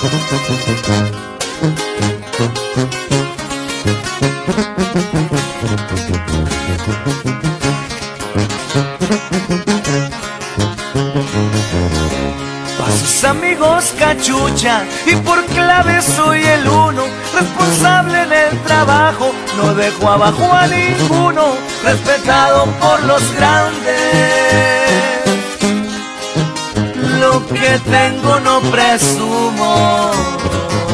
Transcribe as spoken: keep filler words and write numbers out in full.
Pa' sus amigos cachucha y por clave soy el uno, responsable en el trabajo, no dejo abajo a ninguno, respetado por los grandes. Lo que tengo no presumo.